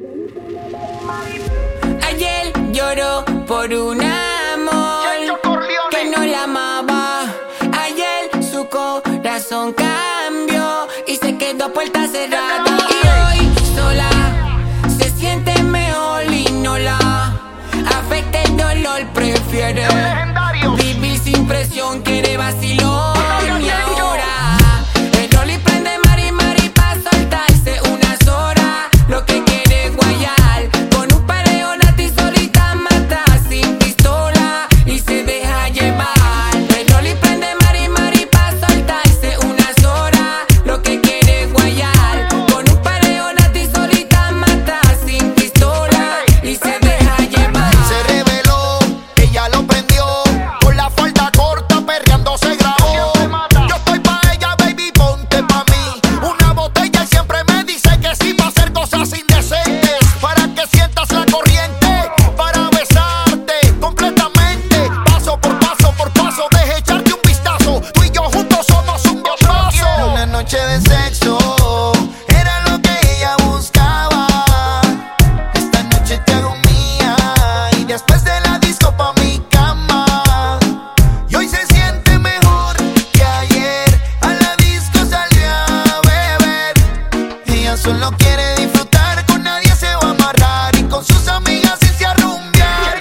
Ayer lloró por un amor que no la amaba. Ayer su corazón cambió y se quedó a puerta cerrada. Y hoy sola se siente mejor y no la afecta el dolor. Prefiere vivir sin presión, quiere vacilón. Y ahora el Rolly prende mari pa' soltarse unas horas. Lo que quiere es guayar con un pareo nati solita, mata sin pistola y se deja llevar. El Rolly prende mari pa' soltarse unas horas. Lo que quiere es guayar con un pareo nati solita, mata sin pistola y se deja llevar. Se reveló, ella lo prendió, con la falda corta perreando se grabó. Yo estoy pa' ella, baby, ponte pa' mí. Una botella y siempre me dice que sí va a hacer cosas indecentes, para que sientas la corriente, para besarte completamente. Paso por paso, deje echarte un vistazo. Tú y yo juntos somos un bombazo. Una noche de sexo era lo que ella buscaba. Esta noche te hago mía y después de la disco pa' mi cama. Y hoy se siente mejor que ayer. A la disco salió a beber. Ella solo quiere disfrutar, con nadie se va a amarrar y con sus amigas irse a rumbear.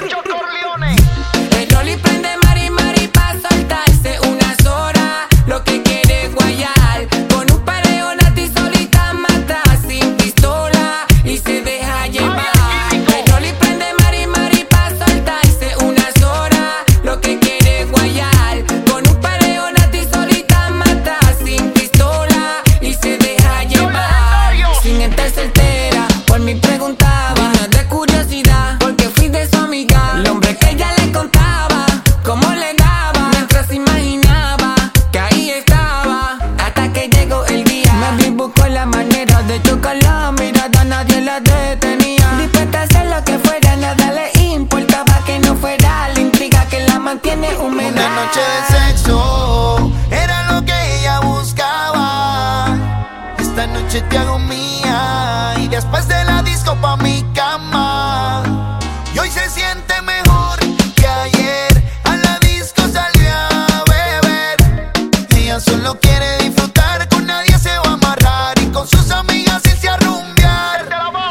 El Rolly prende mari pa' soltarse unas horas. Lo que quiere es guayar con un pareo nati solita, mata sin pistola y se deja llevar. El Rolly prende mari pa' soltarse unas horas. Lo que quiere es guayar con un pareo nati solita, mata sin pistola y se deja llevar. Sin estar soltera, por mí preguntaba, no de curiosidad, porque fui de su amiga. El hombre que ella le contaba, cómo le daba, mientras imaginaba que ahí estaba, hasta que llegó el día. Me vi, buscó la manera de chocarla, mirada nadie la detenía. Dispuesta a hacer lo que fuera, nada le importaba que no fuera la intriga que la mantiene húmeda. Una noche de sexo era lo que ella buscaba. Esta noche te hago mía y después de la disco pa' mi cama. Y hoy se siente mejor que ayer. A la disco salió a beber. Ella solo quiere disfrutar, con nadie se va a amarrar y con sus amigas irse a rumbear.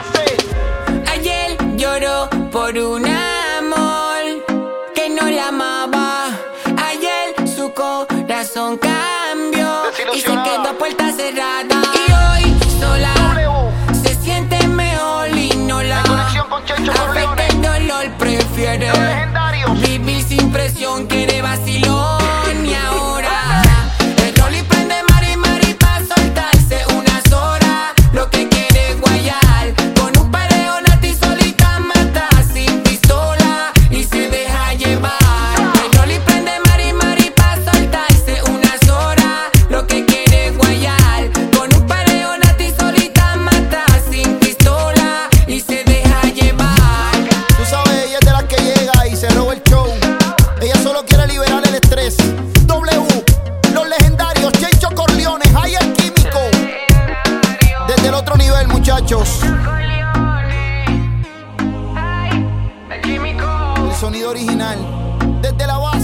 Ayer lloró por un amor que no la amaba. Ayer su corazón cambió y se quedó a puerta cerrada. Y hoy sola se siente mejor y no la afecta el dolor. Prefiere vivir sin presión, quiere vacilón. Y ahora el Rolly prende mari pa' soltarse unas horas. Lo que quiere es guayar con un pareo nati solita, mata sin pistola y se deja llevar. El Rolly prende mari pa' soltarse unas horas. Lo que quiere es guayar con un pareo nati solita, mata sin pistola y se deja llevar. Tú sabes, ella es de las que llega y se roba el show. Ella solo quiere liberar el estrés. W, los legendarios Chencho Corleone, hay el químico. Desde el otro nivel, muchachos. El sonido original, desde la base.